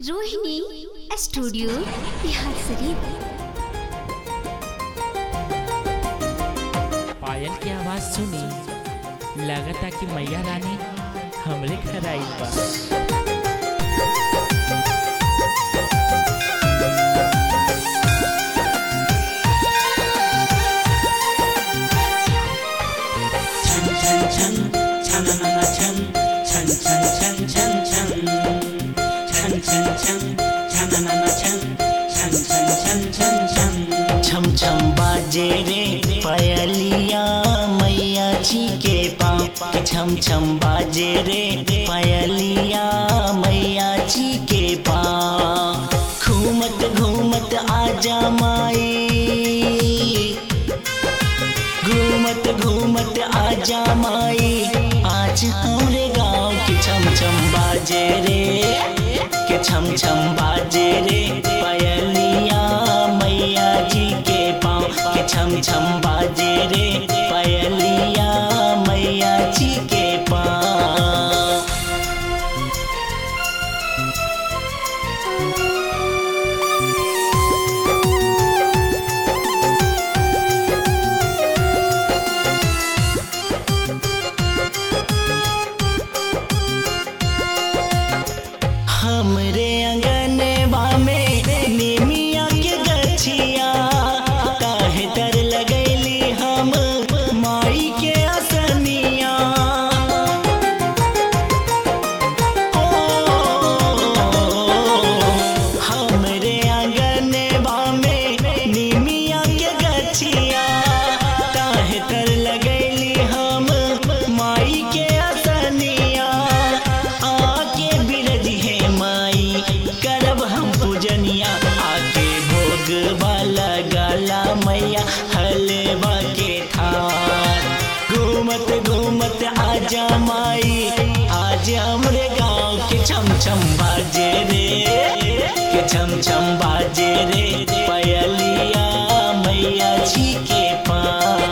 Rohini studio Bihar Sharif. पायल की आवाज सुनी लगता कि मैया रानी हमरे घर आई बा। छम छम बाजे रे पायलिया मैया जी के पाँव के छम छम बाजे रे पायलिया मैया जी के पाँव। घूमत घूमत आजा माई, घूमत घूमत आजा माई, आज हमरे गाँव के छम छम बाजे रे के छम छम बाजे रे पायलिया मैया जी के पाँव के छम छम बाजे रे पायलिया मैया जी के पाँव। हमरे अंगनवा में निमिया के गछिया काहे तर लगैली हम माई के असनिया। हमरे अंगनवा में निमिया के गछिया काहे तर लगैली हम माई के असनिया। आके बिरजी है माई करब हम पूजनिया, आके भोग वाला गाला मैया हलवा के थार। घूमत घूमत आजा माई, आज हमरे गाँव के छम छम बाजे रे के छम छम बाजे रे पायलिया मैया जी के पाँव।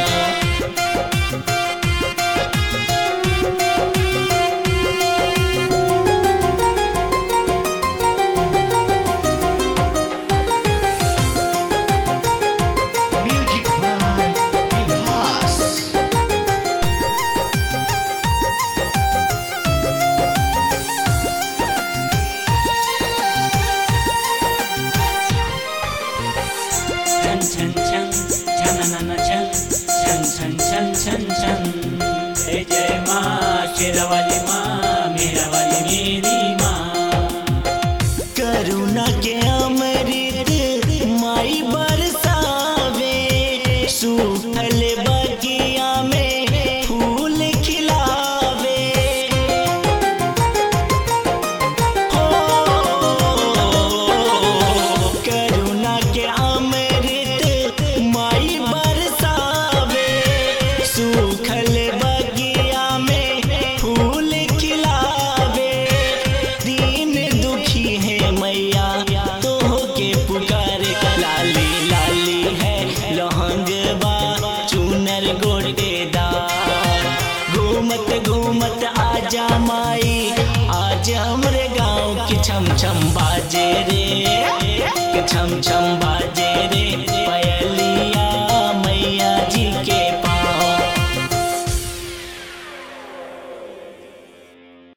जय जय माँ शेरावाली माँ मेरा वाली मेरी माँ। करुणा के अमृत माई बरसावे, सूखल बगिया में फूल खिलावे। हो करुणा के अमृत माई बरसावे, सूखल बगिया में फूल खिलावे। दीन दुखी है मैया तो के पुकारे, लाली लाली है लहंगवा चूनर गोटेदार। घूमत घूमत आजा माई, आज हमरे गाँव की छम छम बाजे रे के छम छम बाजे